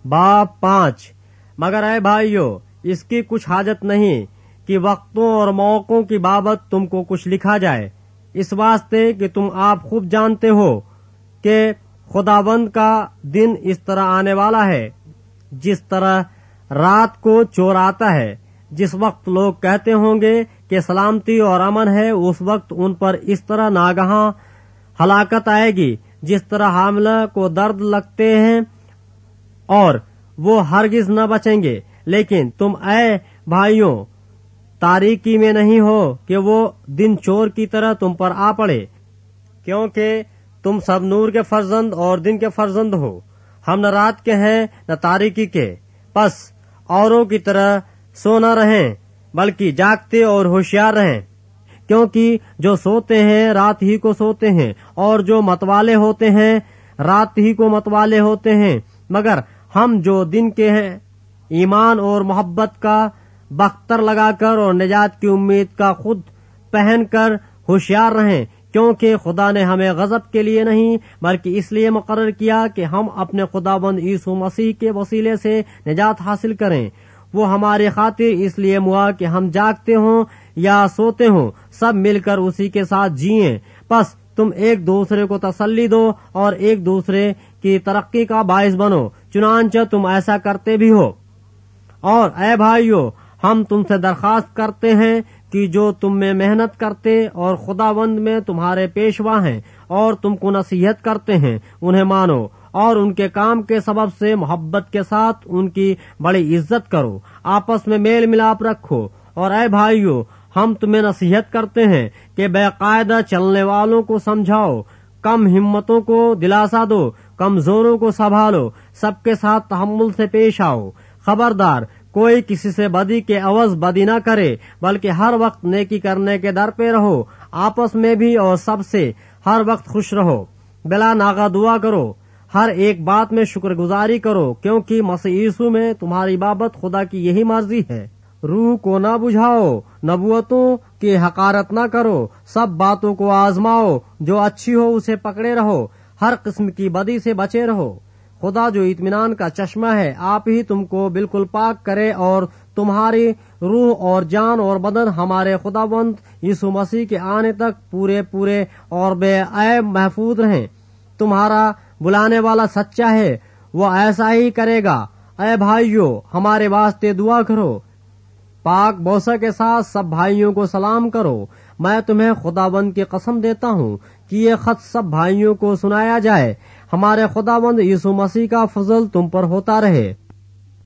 باب 5 مگر اے بھائیو، اس کی کچھ حاجت نہیں کہ وقتوں اور موقعوں کی بابت تم کو کچھ لکھا جائے، اس واسطے کہ تم آپ خوب جانتے ہو کہ خداوند کا دن اس طرح آنے والا ہے جس طرح رات کو چور آتا ہے۔ جس وقت لوگ کہتے ہوں گے کہ سلامتی اور امن ہے، اس وقت ان پر اس طرح ناگہاں ہلاکت آئے گی جس طرح حاملہ کو درد لگتے ہیں، اور وہ ہرگز نہ بچیں گے۔ لیکن تم اے بھائیوں تاریکی میں نہیں ہو کہ وہ دن چور کی طرح تم پر آ پڑے، کیونکہ تم سب نور کے فرزند اور دن کے فرزند ہو۔ ہم نہ رات کے ہیں نہ تاریکی کے، پس اوروں کی طرح سو نہ رہیں بلکہ جاگتے اور ہوشیار رہیں، کیونکہ جو سوتے ہیں رات ہی کو سوتے ہیں، اور جو متوالے ہوتے ہیں رات ہی کو متوالے ہوتے ہیں۔ مگر ہم جو دن کے ہیں ایمان اور محبت کا بختر لگا کر اور نجات کی امید کا خود پہن کر ہوشیار رہیں، کیونکہ خدا نے ہمیں غضب کے لیے نہیں بلکہ اس لیے مقرر کیا کہ ہم اپنے خداوند یسوع مسیح کے وسیلے سے نجات حاصل کریں۔ وہ ہماری خاطر اس لیے ہوا کہ ہم جاگتے ہوں یا سوتے ہوں سب مل کر اسی کے ساتھ جیئیں۔ پس تم ایک دوسرے کو تسلی دو اور ایک دوسرے کی ترقی کا باعث بنو، چنانچہ تم ایسا کرتے بھی ہو۔ اور اے بھائیو، ہم تم سے درخواست کرتے ہیں کہ جو تم میں محنت کرتے اور خداوند میں تمہارے پیشوا ہیں اور تم کو نصیحت کرتے ہیں، انہیں مانو اور ان کے کام کے سبب سے محبت کے ساتھ ان کی بڑی عزت کرو، آپس میں میل ملاپ رکھو۔ اور اے بھائیو، ہم تمہیں نصیحت کرتے ہیں کہ بے قاعدہ چلنے والوں کو سمجھاؤ، کم ہمتوں کو دلاسا دو، کمزوروں کو سنبھالو، سب کے ساتھ تحمل سے پیش آؤ۔ خبردار، کوئی کسی سے بدی کے عوض بدی نہ کرے، بلکہ ہر وقت نیکی کرنے کے در پہ رہو، آپس میں بھی اور سب سے ہر وقت خوش رہو، بلا ناغہ دعا کرو، ہر ایک بات میں شکر گزاری کرو، کیونکہ مسیح یسوع میں تمہاری بابت خدا کی یہی مرضی ہے۔ روح کو نہ بجھاؤ، نبوتوں کی حقارت نہ کرو، سب باتوں کو آزماؤ، جو اچھی ہو اسے پکڑے رہو، ہر قسم کی بدی سے بچے رہو۔ خدا جو اطمینان کا چشمہ ہے، آپ ہی تم کو بالکل پاک کرے، اور تمہاری روح اور جان اور بدن ہمارے خداوند یسوع مسیح کے آنے تک پورے اور بے عیب محفوظ رہیں۔ تمہارا بلانے والا سچا ہے، وہ ایسا ہی کرے گا۔ اے بھائیو، ہمارے واسطے دعا کرو۔ پاک بوسہ کے ساتھ سب بھائیوں کو سلام کرو۔ میں تمہیں خداوند کی قسم دیتا ہوں کہ یہ خط سب بھائیوں کو سنایا جائے۔ ہمارے خداوند یسوع مسیح کا فضل تم پر ہوتا رہے۔